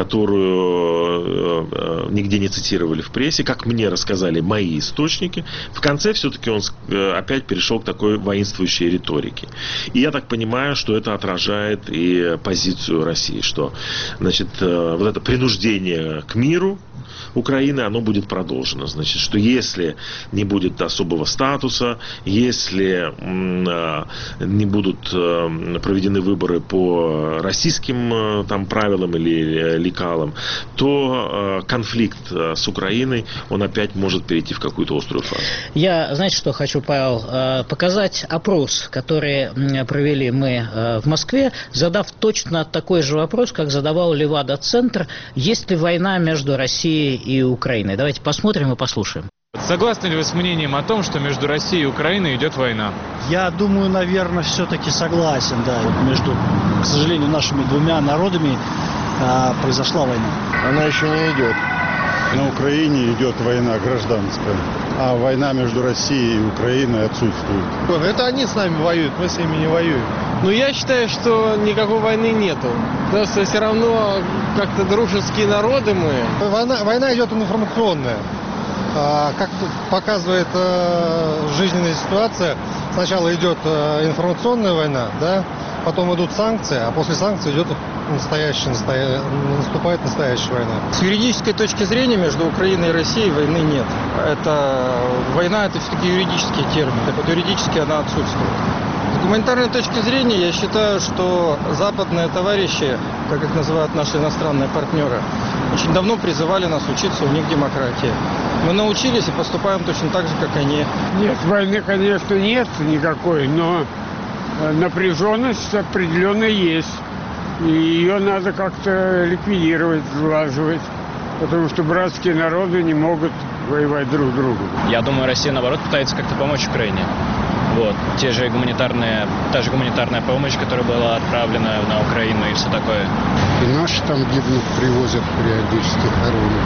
которую э, э, нигде не цитировали в прессе, как мне рассказали мои источники, в конце все-таки он опять перешел к такой воинствующей риторике. И я так понимаю, что это отражает и позицию России, что, значит, вот это принуждение к миру Украины, оно будет продолжено. Значит, что если не будет особого статуса, если не будут проведены выборы по российским там правилам или лекалам, то конфликт с Украиной, он опять может перейти в какую-то острую фазу. Я, знаете, что хочу, Павел, показать опрос, который провели мы в Москве, задав точно такой же вопрос, как задавал Левада-центр: есть ли война между Россией и Украиной. Давайте посмотрим и послушаем. Согласны ли вы с мнением о том, что между Россией и Украиной идет война? Я думаю, наверное, все-таки согласен, да. Вот между, к сожалению, нашими двумя народами а, произошла война. Она еще не идет. На Украине идет война гражданская, а война между Россией и Украиной отсутствует. Это они с нами воюют, мы с ними не воюем. Ну, я считаю, что никакой войны нету. Просто все равно как-то дружеские народы мы. Война, война идет информационная. А, как показывает а, жизненная ситуация, сначала идет а, информационная война, да, потом идут санкции, а после санкций идет настоящая, настоя... наступает настоящая война. С юридической точки зрения между Украиной и Россией войны нет. Это война, это все-таки юридический термин, так вот юридически она отсутствует. С гуманитарной точки зрения я считаю, что западные товарищи, как их называют наши иностранные партнеры, очень давно призывали нас учиться у них демократии. Мы научились и поступаем точно так же, как они. Нет, войны, конечно, нет никакой, но напряженность определенно есть. И ее надо как-то ликвидировать, сглаживать, потому что братские народы не могут воевать друг с другом. Я думаю, Россия, наоборот, пытается как-то помочь Украине. Вот. Те же гуманитарные, та же гуманитарная помощь, которая была отправлена на Украину и все такое. И наши там гибнут, привозят периодически хоронят.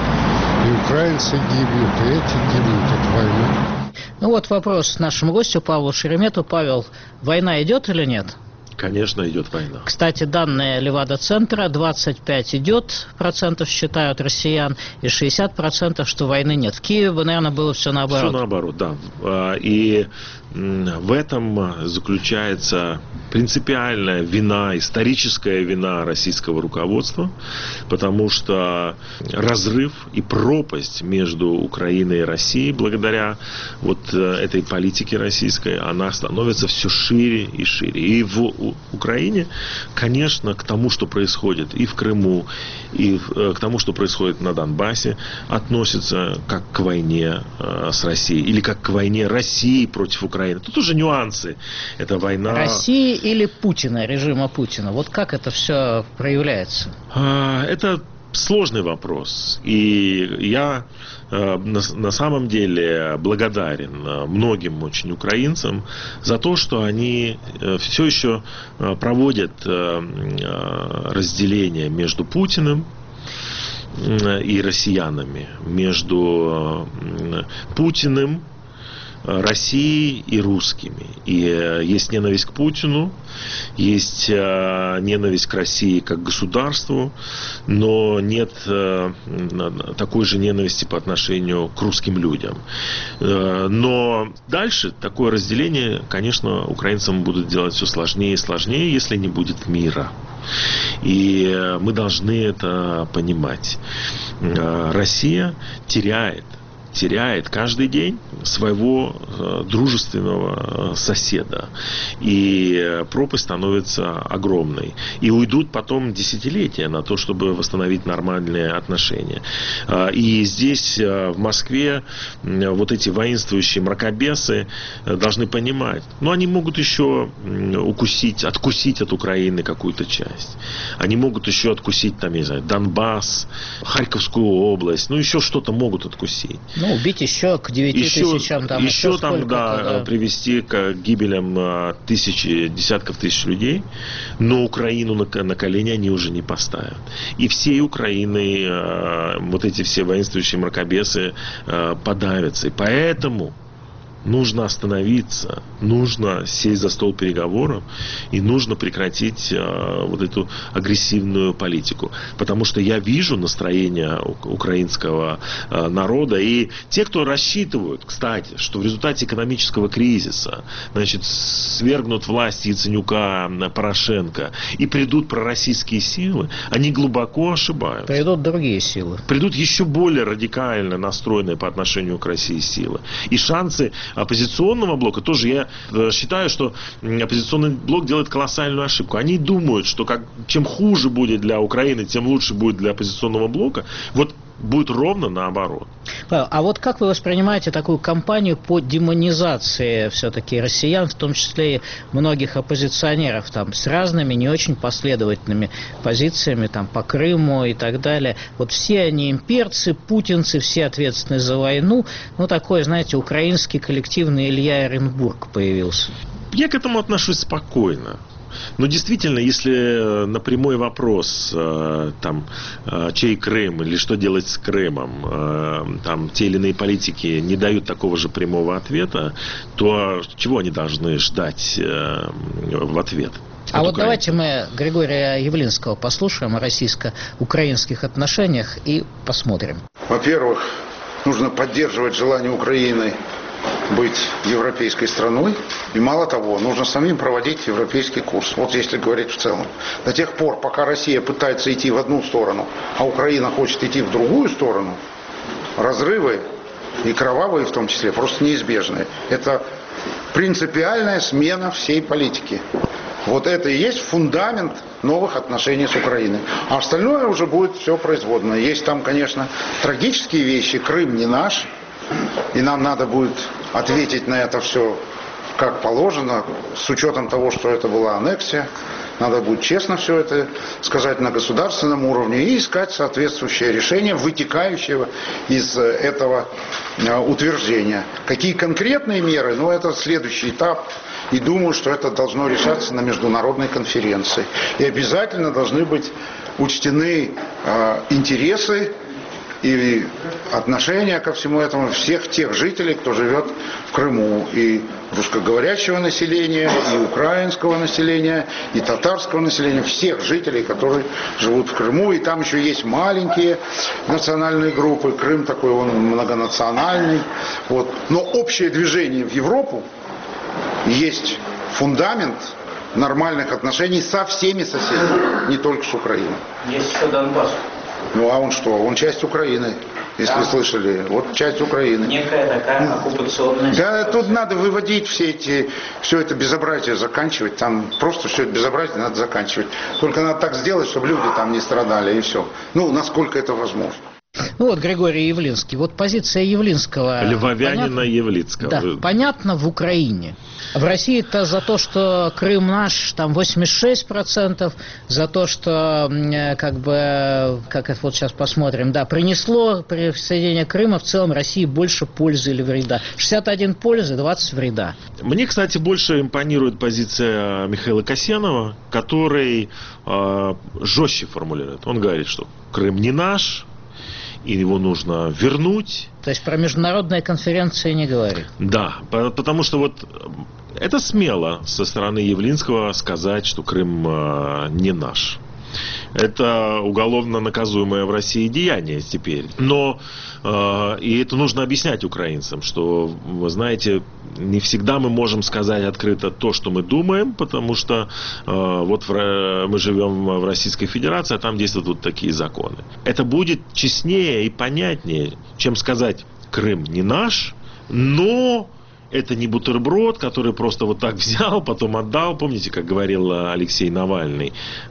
И украинцы гибнут, и эти гибнут от войны. Ну вот вопрос нашему гостю Павлу Шеремету. Павел, война идет или нет? Конечно, идет война. Кстати, данные Левада-центра: двадцать пять идет процентов считают россиян, и шестьдесят процентов, что войны нет. В Киеве бы, наверное, было все наоборот. Все наоборот, да. И в этом заключается принципиальная вина, историческая вина российского руководства, потому что разрыв и пропасть между Украиной и Россией, благодаря вот этой политике российской, она становится все шире и шире. И в Украине, конечно, к тому, что происходит и в Крыму, и к тому, что происходит на Донбассе, относится как к войне с Россией, или как к войне России против Украины. Тут уже нюансы. Это война... России или Путина, режима Путина? Вот как это все проявляется? Это сложный вопрос. И я на, на самом деле благодарен многим очень украинцам за то, что они все еще проводят разделение между Путиным и россиянами, между Путиным, Россией и русскими. И есть ненависть к Путину, есть ненависть к России как государству, но нет такой же ненависти по отношению к русским людям. Но дальше такое разделение, конечно, украинцам будут делать все сложнее и сложнее, если не будет мира. И мы должны это понимать. Россия теряет теряет каждый день своего э, дружественного э, соседа. И пропасть становится огромной. И уйдут потом десятилетия на то, чтобы восстановить нормальные отношения. Э, и здесь, э, в Москве, э, вот эти воинствующие мракобесы э, должны понимать, ну, они могут еще э, укусить, откусить от Украины какую-то часть. Они могут еще откусить, там, не знаю, Донбасс, Харьковскую область, ну, еще что-то могут откусить. Ну, убить еще к девяти еще, тысячам, там, еще, еще там, да, да, привести к гибелям тысячи, десятков тысяч людей, но Украину на, на колени они уже не поставят. И всей Украины э, вот эти все воинствующие мракобесы э, подавятся. И поэтому нужно остановиться, нужно сесть за стол переговоров и нужно прекратить э, вот эту агрессивную политику. Потому что я вижу настроение украинского э, народа. И те, кто рассчитывают, кстати, что в результате экономического кризиса, значит, свергнут власть Яценюка, Порошенко и придут пророссийские силы, они глубоко ошибаются. Придут другие силы. Придут еще более радикально настроенные по отношению к России силы. И шансы оппозиционного блока тоже, я считаю, что оппозиционный блок делает колоссальную ошибку. Они думают, что как, чем хуже будет для Украины, тем лучше будет для оппозиционного блока. Вот будет ровно наоборот. А вот как вы воспринимаете такую кампанию по демонизации все-таки россиян, в том числе и многих оппозиционеров, там, с разными не очень последовательными позициями там, по Крыму и так далее? Вот все они имперцы, путинцы, все ответственны за войну. Ну, такой, знаете, украинский коллективный Илья Эренбург появился. Я к этому отношусь спокойно. Но действительно, если на прямой вопрос, там, чей Крым или что делать с Крымом, там, те или иные политики не дают такого же прямого ответа, то чего они должны ждать в ответ? А вот давайте мы Григория Явлинского послушаем о российско-украинских отношениях и посмотрим. Во-первых, нужно поддерживать желание Украины быть европейской страной. И мало того, нужно самим проводить европейский курс. Вот если говорить в целом. До тех пор, пока Россия пытается идти в одну сторону, а Украина хочет идти в другую сторону, разрывы, и кровавые в том числе, просто неизбежны. Это принципиальная смена всей политики. Вот это и есть фундамент новых отношений с Украиной. А остальное уже будет все производное. Есть там, конечно, трагические вещи. Крым не наш. И нам надо будет ответить на это все как положено, с учетом того, что это была аннексия. Надо будет честно все это сказать на государственном уровне и искать соответствующее решение, вытекающее из этого утверждения. Какие конкретные меры, ну это следующий этап. И думаю, что это должно решаться на международной конференции. И обязательно должны быть учтены э, интересы и отношения ко всему этому всех тех жителей, кто живет в Крыму, и русскоговорящего населения, и украинского населения, и татарского населения, всех жителей, которые живут в Крыму. И там еще есть маленькие национальные группы. Крым такой, он многонациональный. Вот. Но общее движение в Европу есть фундамент нормальных отношений со всеми соседями, не только с Украиной. Есть еще Донбасс. Ну а он что? Он часть Украины, если да. слышали. Вот часть Украины. Некая такая оккупационная. Да, тут надо выводить все эти, все это безобразие заканчивать. Там просто все это безобразие надо заканчивать. Только надо так сделать, чтобы люди там не страдали, и все. Ну, насколько это возможно. Ну вот Григорий Явлинский. Вот позиция Явлинского. Львовянина Явлинского. Да, понятно в Украине. В России-то за то, что Крым наш, там восемьдесят шесть процентов, за то, что, как бы, как это вот сейчас посмотрим, да, принесло присоединение Крыма в целом России больше пользы или вреда. шестьдесят один пользы, двадцать вреда. Мне, кстати, больше импонирует позиция Михаила Касьянова, который э, жестче формулирует. Он говорит, что Крым не наш, и его нужно вернуть. То есть про международные конференции не говорит? Да, потому что вот это смело со стороны Явлинского сказать, что Крым э, не наш. Это уголовно наказуемое в России деяние теперь. Но э, и это нужно объяснять украинцам, что, вы знаете, не всегда мы можем сказать открыто то, что мы думаем, потому что э, вот в, мы живем в Российской Федерации, а там действуют вот такие законы. Это будет честнее и понятнее, чем сказать: Крым не наш, но это не бутерброд, который просто вот так взял, потом отдал. Помните, как говорил Алексей Навальный?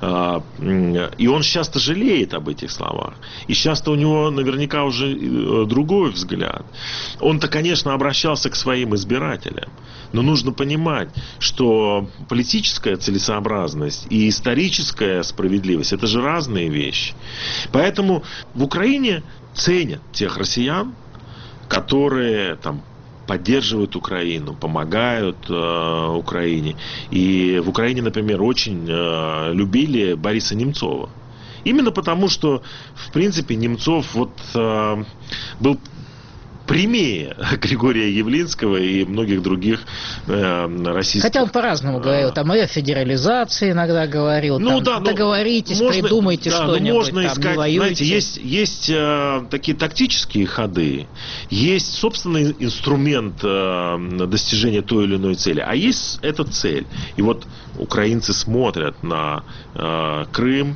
И он часто жалеет об этих словах. И часто у него наверняка уже другой взгляд. Он-то, конечно, обращался к своим избирателям. Но нужно понимать, что политическая целесообразность и историческая справедливость – это же разные вещи. Поэтому в Украине ценят тех россиян, которые там поддерживают Украину, помогают э, Украине. И в Украине, например, очень э, любили Бориса Немцова. Именно потому, что, в принципе, Немцов вот, э, был прямее Григория Явлинского и многих других э, российских. Хотя он по-разному говорил, там и о федерализации иногда говорил, ну, там, да, договоритесь, можно, придумайте да, что-нибудь, ну, можно там, искать, не воюйте. Знаете, есть, есть э, такие тактические ходы, есть собственный инструмент э, достижения той или иной цели, а есть эта цель. И вот украинцы смотрят на э, Крым,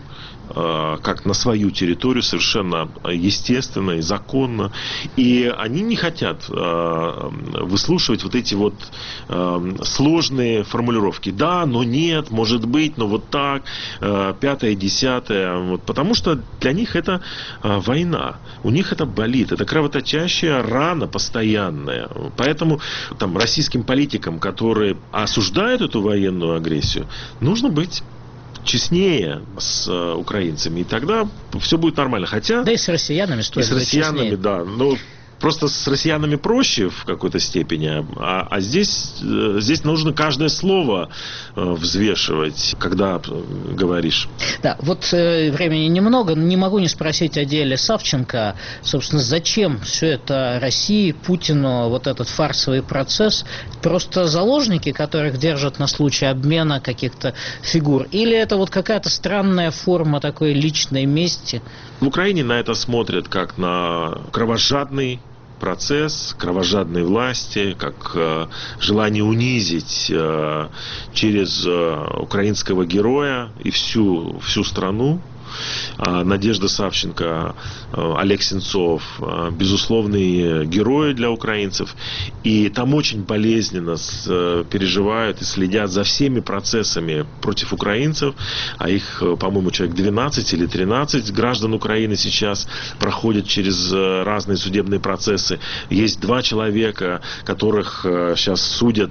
как на свою территорию совершенно естественно и законно. И они не хотят выслушивать вот эти вот сложные формулировки. Да, но нет, может быть, но вот так, пятое, десятое. Вот, потому что для них это война. У них это болит. Это кровоточащая рана постоянная. Поэтому там, российским политикам, которые осуждают эту военную агрессию, нужно быть честнее с э, украинцами, и тогда все будет нормально. Хотя... Да и с россиянами стоит И с россиянами, честнее. да. Но просто с россиянами проще в какой-то степени, а, а здесь, здесь нужно каждое слово взвешивать, когда говоришь. Да, вот э, времени немного, но не могу не спросить о деле Савченко. Собственно, зачем все это России, Путину, вот этот фарсовый процесс? Просто заложники, которых держат на случай обмена каких-то фигур? Или это вот какая-то странная форма такой личной мести? В Украине на это смотрят как на кровожадный процесс, кровожадной власти, как э, желание унизить э, через э, украинского героя и всю, всю страну. Надежда Савченко, Олег Сенцов, безусловные герои для украинцев. И там очень болезненно переживают и следят за всеми процессами против украинцев. А их, по-моему, человек двенадцать или тринадцать граждан Украины сейчас проходят через разные судебные процессы. Есть два человека, которых сейчас судят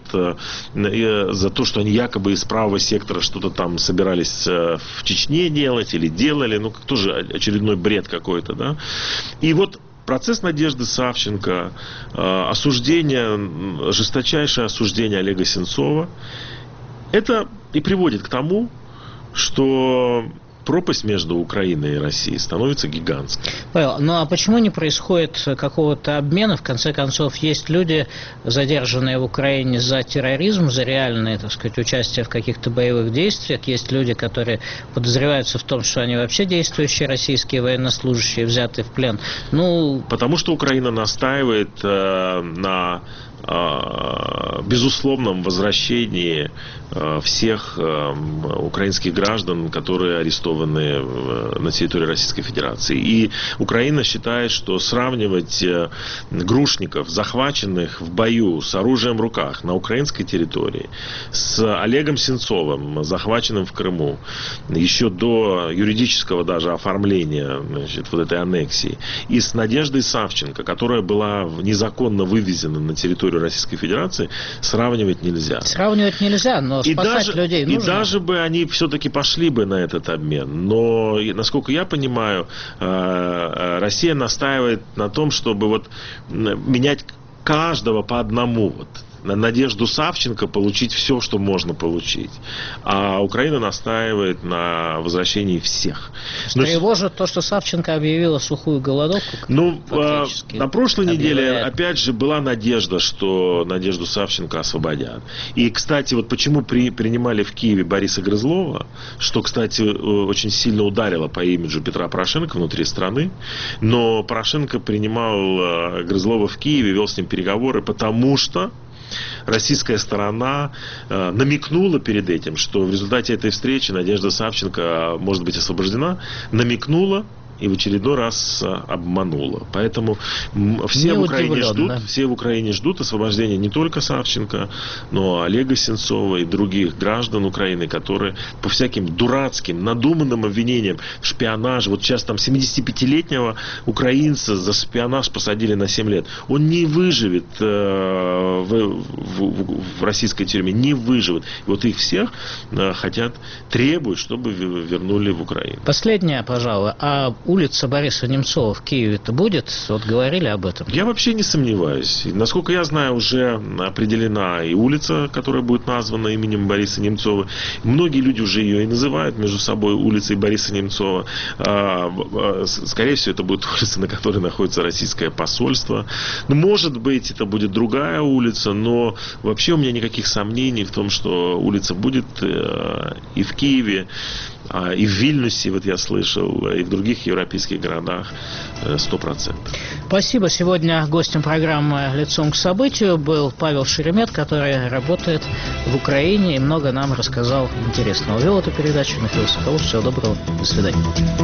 за то, что они якобы из правого сектора что-то там собирались в Чечне делать или делать. Ну, тоже очередной бред какой-то, да. И вот процесс Надежды Савченко, осуждение, жесточайшее осуждение Олега Сенцова, это и приводит к тому, что пропасть между Украиной и Россией становится гигантской. Павел, ну а почему не происходит какого-то обмена? В конце концов, есть люди, задержанные в Украине за терроризм, за реальное, так сказать, участие в каких-то боевых действиях. Есть люди, которые подозреваются в том, что они вообще действующие российские военнослужащие, взяты в плен. Ну... Потому что Украина настаивает э, на э, безусловном возвращении э, всех э, украинских граждан, которые арестованы на территории Российской Федерации. И Украина считает, что сравнивать грушников, захваченных в бою с оружием в руках на украинской территории, с Олегом Сенцовым, захваченным в Крыму, еще до юридического даже оформления, значит, вот этой аннексии, и с Надеждой Савченко, которая была незаконно вывезена на территорию Российской Федерации, сравнивать нельзя. Сравнивать нельзя, но спасать и даже, людей нужно. И даже бы они все-таки пошли бы на этот обмен. Но, насколько я понимаю, Россия настаивает на том, чтобы вот менять каждого по одному. Вот. На Надежду Савченко получить все, что можно получить. А Украина настаивает на возвращении всех. Но... Тревожит то, что Савченко объявила сухую голодовку. Ну, на прошлой объявляет. неделе, опять же, была надежда, что Надежду Савченко освободят. И, кстати, вот почему при, принимали в Киеве Бориса Грызлова, что, кстати, очень сильно ударило по имиджу Петра Порошенко внутри страны, но Порошенко принимал Грызлова в Киеве, вел с ним переговоры, потому что российская сторона э, намекнула перед этим, что в результате этой встречи Надежда Савченко может быть освобождена, намекнула и в очередной раз обманула. Поэтому все в Украине ждут, да? все в Украине ждут освобождения не только Савченко, но и Олега Сенцова и других граждан Украины, которые по всяким дурацким, надуманным обвинениям в шпионаже, вот сейчас там семидесятипятилетнего украинца за шпионаж посадили на семь лет. Он не выживет э, в, в, в российской тюрьме, не выживет. И вот их всех э, хотят, требуют, чтобы вернули в Украину. Последнее, пожалуй. А улица Бориса Немцова в Киеве-то будет? Вот говорили об этом. Я вообще не сомневаюсь. Насколько я знаю, уже определена и улица, которая будет названа именем Бориса Немцова. Многие люди уже ее и называют между собой улицей Бориса Немцова. Скорее всего, это будет улица, на которой находится российское посольство. Ну, может быть, это будет другая улица, но вообще у меня никаких сомнений в том, что улица будет и в Киеве, и в Вильнюсе, вот я слышал, и в других европейских европейских городах сто процентов. Спасибо. Сегодня гостем программы «Лицом к событию» был Павел Шеремет, который работает в Украине и много нам рассказал интересного. Вел эту передачу Михаил Соколов. Всего доброго. До свидания.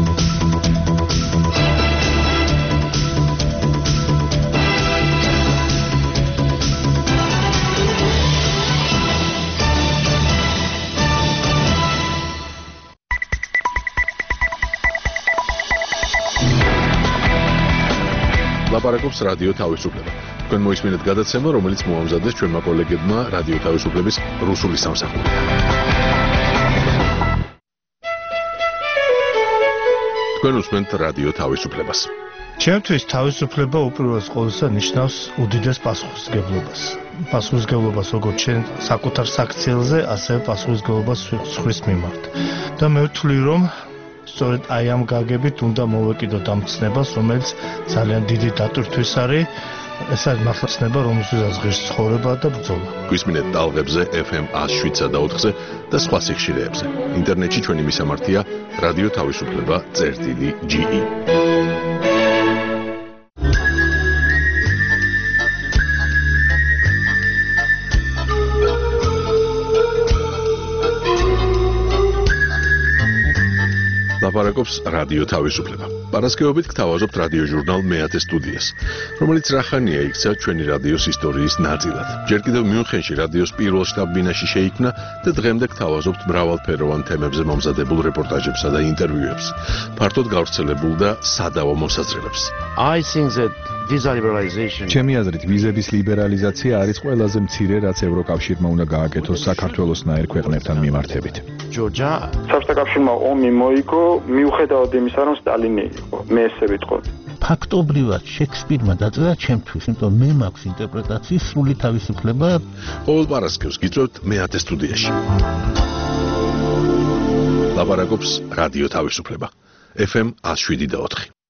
ლაპარაკობს რადიო თავისუფლება. თქვენ მოისმინეთ გადაცემა, რომელიც მოამზადეს ჩვენმა კოლეგებმა რადიო თავისუფლების რუსული სამსახური. თქვენ უსმენთ რადიო თავისუფლებას. ჩემთვის თავისუფლება უპირველეს ყოვლისა ნიშნავს უდიდეს პასუხისმგებლობას. პასუხისმგებლობას როგორც ჩვენ საკუთარ საქციელზე, ასევე პასუხისმგებლობას სხვის მიმართ. და მე ვთვლი, რომ სწორედ აი ამ გაგებით უნდა მოვეკიდოთ ამ ცნებას, რომელიც ძალიან დიდი დატვირთვის არის. ეს არის მართლა ცნება, რომელსაც ღირს ცხოვრება და ბრძოლა. გვისმინეთ ტალღებზე ეფ ემ one oh seven point four-ზე და სხვა სიხშირეებზე. ინტერნეტში ჩვენი მისამართია რადიო თავისუფლება წერტილი ჯი ი. ლაპარაკობს რადიო თავისუფლება. პარასკევობით გთავაზობთ რადიო ჟურნალ მეათე სტუდიას, რომელიც რახანია იქცა ჩვენი რადიოს ისტორიის ნაწილად. ჯერ კიდევ მიუნხენში რადიოს პირველ შტაბ-ბინაში შეიქმნა და დღემდე გთავაზობთ მრავალფეროვან თემებზე მომზადებულ რეპორტაჟებსა და ინტერვიუებს, ფართოდ გავრცელებულ და სადავო მოსაზრებებს. I think that ჩემი აზრით ვიზების ლიბერალიზაცია არის ყველაზე მცირე, რაც ევროკავშირმა უნდა გააკეთოს საქართველოსნაირ ქვეყნებთან მიმართებით. საბჭოთა კავშირმა ომი მოიგო მიუხედავად იმისა, რომ სტალინი იყო. მე ესე ვიტყოდი. ფაქტობრივად შექსპირმა დაწერა ჩემთვის, იმიტომ მე მაქვს ინტერპრეტაციის სრული თავისუფლება. ყოველ პარასკევს გიწევთ მეათე სტუდიაში. ლაპარაკობს რადიო თავისუფლება. ეფ ემ one oh seven point four.